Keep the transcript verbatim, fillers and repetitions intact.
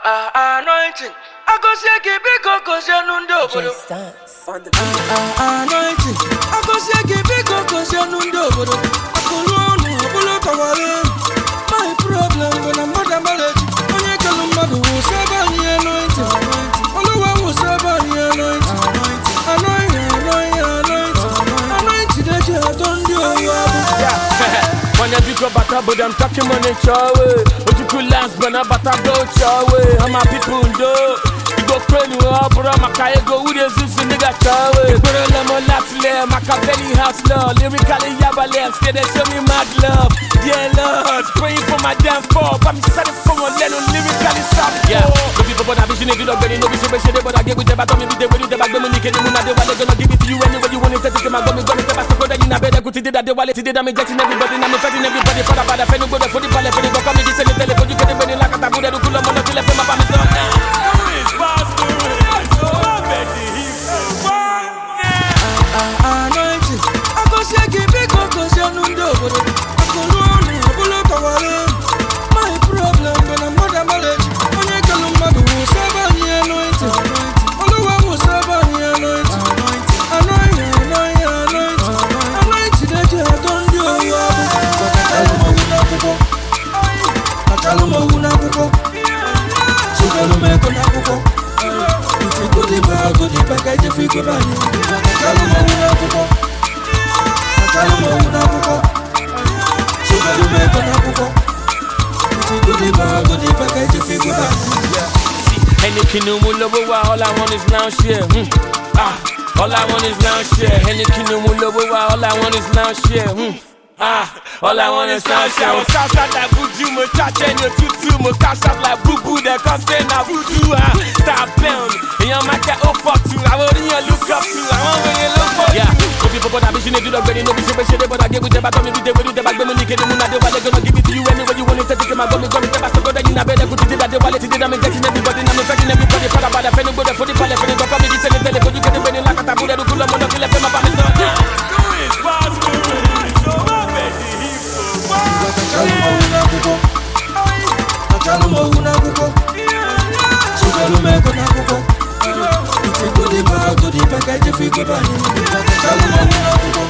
Anointing. I go see a big cocoa, Janundo. Anointing. I go see a big cocoa, Janundo. I go run, pull up a my problem when I'm not a marriage. When you tell them mother who serve on the anointing. All the one who serve on the anointing. Anointing, anointing, anointing. Anointing that you have done you. When you go back up, but I'm talking money chow. But you could last, but I'm about to go chow. How my people do? You go crazy, oh, bro. My car go with this, this nigga chow. You put a lemon laps there, my belly house love. Lyrically, yabba left, they show me mad love. Yeah, Lord, praying for my damn fall. But I'm starting from a little lyrically soft. Yeah, the people, but I vision it, you don't get it, no vision, but I get with them, I don't need to get with them, I'm going to get it, I'm gonna give it to you anyway you want it, take it, I'm going to get it, I'm going to get it, I'm going to get it, I'm going to get it, I'm going to get it, everybody for the bad, for the good, for the bad, for the good, come and get the telephone, you get it when you like a tabu, the cool, I'm gonna kill it, my family, so anointing. I go see a big cocoa, Janundo. I go run, pull up a my problem when I'm not a marriage. When you tell them mother who serve on the anointing. All the one who serve on the anointing. Anointing, anointing, anointing. Anointing that you have done you. I tell them who na kuko. So tell them I go na kuko. It's a goodie bag, goodie bag, I just feel good. I tell them who na kuko. I tell them who na kuko. So tell them I go na kuko. It's a goodie bag, goodie bag, I just feel good. Anything you will love, all I want is lounge here. Hmm. Ah, all I want is lounge here. Anything you will love, all I want is lounge here. Hmm. Ah, all I want is lounge here. I'm cash out like voodoo, my touch and your tutu, my cash out like boo boo, that can't stand now voodoo. Ah, stop playing. And your man get oh fuck you. I want you look up to. I want when you look for. Yeah, no people but I vision it, you don't get it, no vision, but I get with the back on me, with the with the back, when you get the moon, they're gonna give it to you anyway you want it. Take my gummy, gummy, take my so that you know better. Good to that they wallet, I'm getting everybody, I'm getting everybody for the bad, I'm feeling good for the palace, and come and get the telephone, you get it when you like a tabu, that cool, I'm gonna kill it for my family. So yeah, do it, fast, do it, so my baby. I tell them who na kuko. So tell them I go na kuko. It's a goodie bag, goodie bag, I just feel good. I tell them who na kuko.